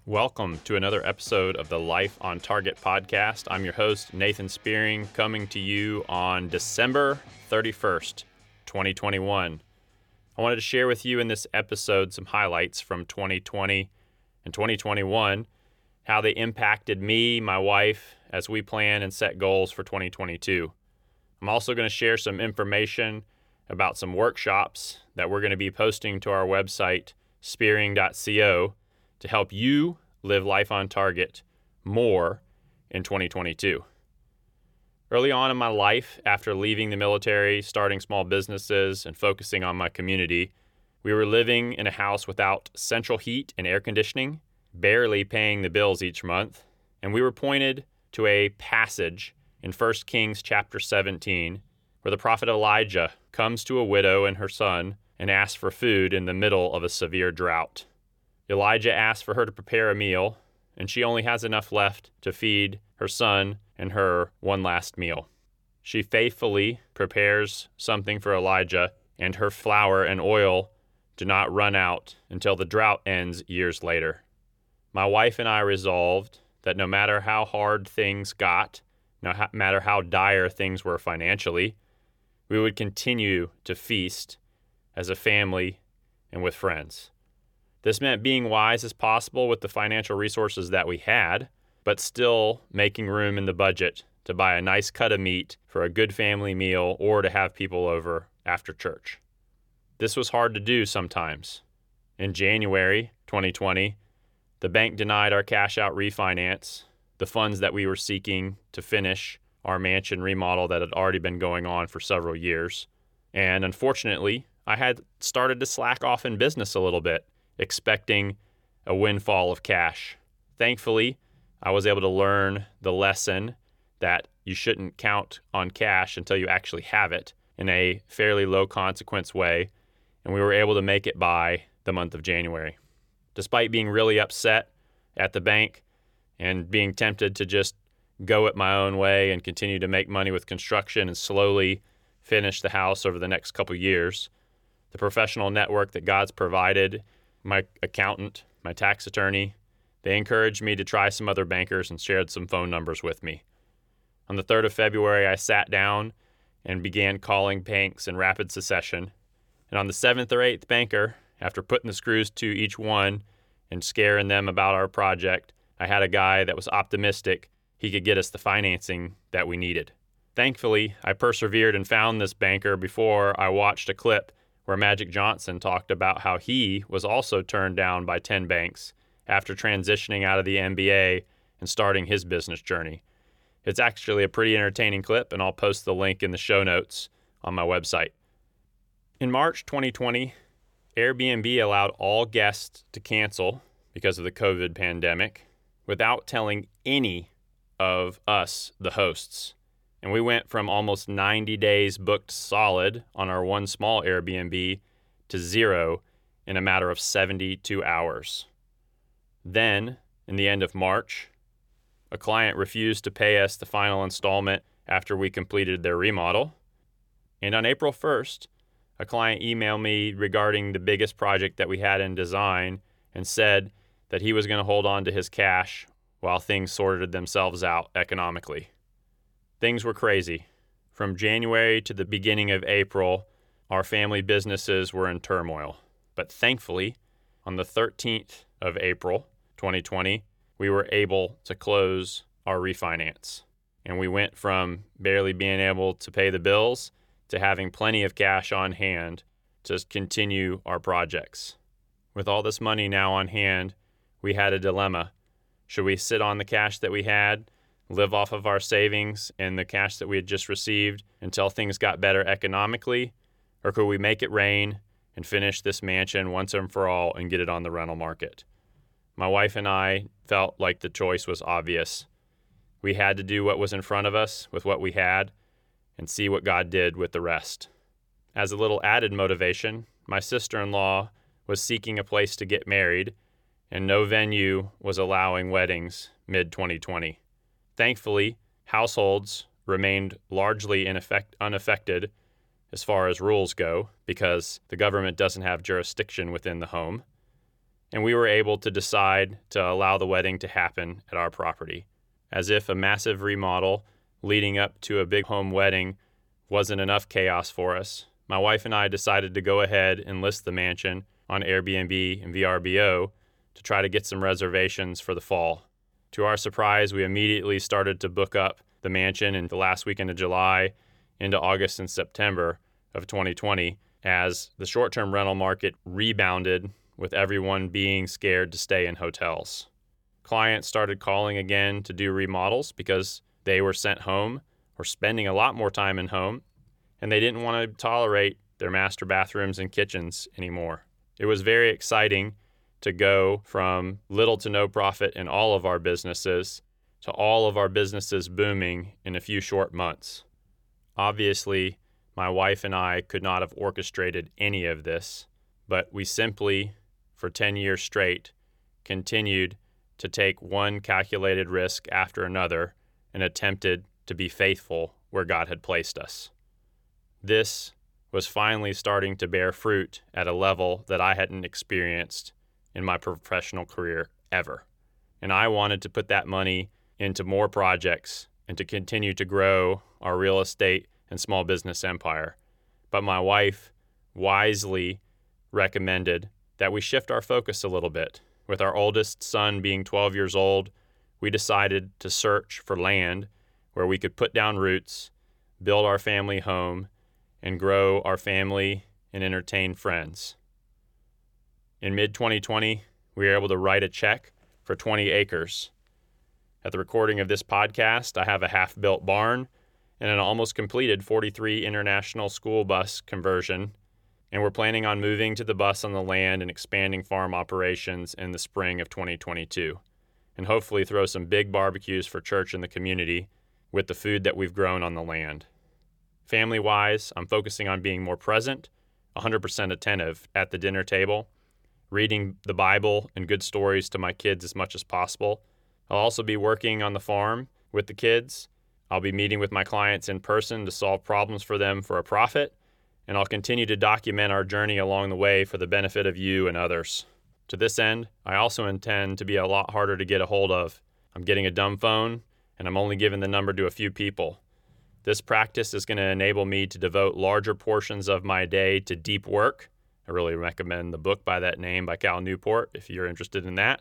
Welcome to another episode of the Life on Target podcast. I'm your host, Nathan Spearing, coming to you on December 31st, 2021. I wanted to share with you in this episode some highlights from 2020 and 2021, how they impacted me, my wife, as we plan and set goals for 2022. I'm also going to share some information about some workshops that we're going to be posting to our website, spearing.co, to help you live life on target more in 2022. Early on in my life, after leaving the military, starting small businesses, and focusing on my community, we were living in a house without central heat and air conditioning, barely paying the bills each month, and we were pointed to a passage in 1 Kings chapter 17, where the prophet Elijah comes to a widow and her son and asks for food in the middle of a severe drought. Elijah asks for her to prepare a meal, and she only has enough left to feed her son and her one last meal. She faithfully prepares something for Elijah, and her flour and oil do not run out until the drought ends years later. My wife and I resolved that no matter how hard things got, no matter how dire things were financially, we would continue to feast as a family and with friends. This meant being wise as possible with the financial resources that we had, but still making room in the budget to buy a nice cut of meat for a good family meal or to have people over after church. This was hard to do sometimes. In January 2020, the bank denied our cash out refinance, the funds that we were seeking to finish our mansion remodel that had already been going on for several years. And unfortunately, I had started to slack off in business a little bit, expecting a windfall of cash. Thankfully, I was able to learn the lesson that you shouldn't count on cash until you actually have it in a fairly low consequence way, and we were able to make it by the month of January. Despite being really upset at the bank and being tempted to just go it my own way and continue to make money with construction and slowly finish the house over the next couple years, the professional network that God's provided, my accountant, my tax attorney, they encouraged me to try some other bankers and shared some phone numbers with me. On the 3rd of February, I sat down and began calling banks in rapid succession. And on the 7th or 8th banker, after putting the screws to each one and scaring them about our project, I had a guy that was optimistic he could get us the financing that we needed. Thankfully, I persevered and found this banker before I watched a clip where Magic Johnson talked about how he was also turned down by 10 banks after transitioning out of the NBA and starting his business journey. It's actually a pretty entertaining clip, and I'll post the link in the show notes on my website. In March 2020, Airbnb allowed all guests to cancel because of the COVID pandemic without telling any of us, the hosts. And we went from almost 90 days booked solid on our one small Airbnb to 0 in a matter of 72 hours. Then, in the end of March, a client refused to pay us the final installment after we completed their remodel. And on April 1st, a client emailed me regarding the biggest project that we had in design and said that he was going to hold on to his cash while things sorted themselves out economically. Things were crazy. From January to the beginning of April, our family businesses were in turmoil. But thankfully, on the 13th of April, 2020, we were able to close our refinance. And we went from barely being able to pay the bills to having plenty of cash on hand to continue our projects. With all this money now on hand, we had a dilemma. Should we sit on the cash that we had, live off of our savings and the cash that we had just received until things got better economically, or could we make it rain and finish this mansion once and for all and get it on the rental market? My wife and I felt like the choice was obvious. We had to do what was in front of us with what we had and see what God did with the rest. As a little added motivation, my sister-in-law was seeking a place to get married, and no venue was allowing weddings mid-2020. Thankfully, households remained largely unaffected as far as rules go because the government doesn't have jurisdiction within the home. and we were able to decide to allow the wedding to happen at our property. As if a massive remodel leading up to a big home wedding wasn't enough chaos for us, my wife and I decided to go ahead and list the mansion on Airbnb and VRBO to try to get some reservations for the fall. To our surprise, we immediately started to book up the mansion in the last weekend of July into August and September of 2020 as the short-term rental market rebounded with everyone being scared to stay in hotels. Clients started calling again to do remodels because they were sent home or spending a lot more time in home, and they didn't want to tolerate their master bathrooms and kitchens anymore. It was very exciting to go from little to no profit in all of our businesses to all of our businesses booming in a few short months. Obviously, my wife and I could not have orchestrated any of this, but we simply, for 10 years straight, continued to take one calculated risk after another and attempted to be faithful where God had placed us. This was finally starting to bear fruit at a level that I hadn't experienced in my professional career ever. And I wanted to put that money into more projects and to continue to grow our real estate and small business empire. But my wife wisely recommended that we shift our focus a little bit. With our oldest son being 12 years old, we decided to search for land where we could put down roots, build our family home, and grow our family and entertain friends. In mid-2020, we were able to write a check for 20 acres. At the recording of this podcast, I have a half-built barn and an almost completed 43 international school bus conversion, and we're planning on moving to the bus on the land and expanding farm operations in the spring of 2022, and hopefully throw some big barbecues for church and the community with the food that we've grown on the land. Family-wise, I'm focusing on being more present, 100% attentive at the dinner table, reading the Bible and good stories to my kids as much as possible. I'll also be working on the farm with the kids. I'll be meeting with my clients in person to solve problems for them for a profit, and I'll continue to document our journey along the way for the benefit of you and others. To this end, I also intend to be a lot harder to get a hold of. I'm getting a dumb phone, and I'm only giving the number to a few people. This practice is going to enable me to devote larger portions of my day to deep work. I really recommend the book by that name by Cal Newport if you're interested in that,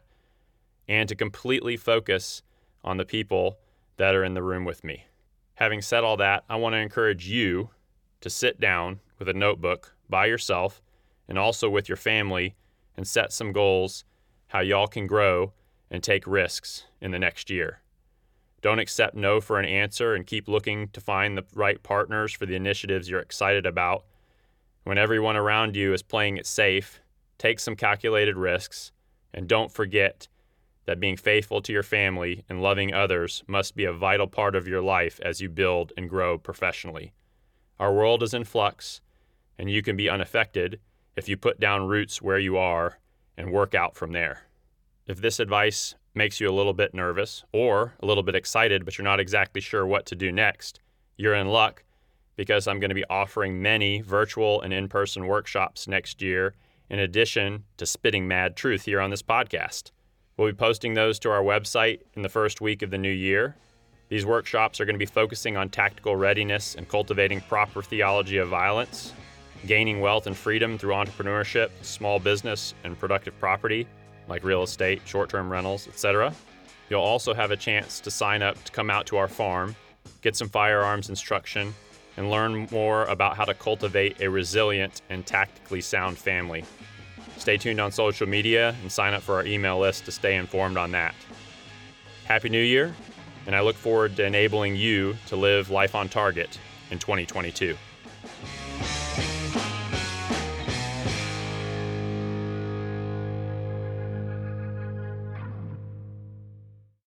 and to completely focus on the people that are in the room with me. Having said all that, I want to encourage you to sit down with a notebook by yourself and also with your family and set some goals how y'all can grow and take risks in the next year. Don't accept no for an answer and keep looking to find the right partners for the initiatives you're excited about. When everyone around you is playing it safe, take some calculated risks, and don't forget that being faithful to your family and loving others must be a vital part of your life as you build and grow professionally. Our world is in flux, and you can be unaffected if you put down roots where you are and work out from there. If this advice makes you a little bit nervous or a little bit excited, but you're not exactly sure what to do next, you're in luck, because I'm going to be offering many virtual and in-person workshops next year, in addition to spitting mad truth here on this podcast. We'll be posting those to our website in the first week of the new year. These workshops are going to be focusing on tactical readiness and cultivating proper theology of violence, gaining wealth and freedom through entrepreneurship, small business, and productive property, like real estate, short-term rentals, etc. You'll also have a chance to sign up to come out to our farm, get some firearms instruction, and learn more about how to cultivate a resilient and tactically sound family. Stay tuned on social media and sign up for our email list to stay informed on that. Happy New Year, and I look forward to enabling you to live life on target in 2022.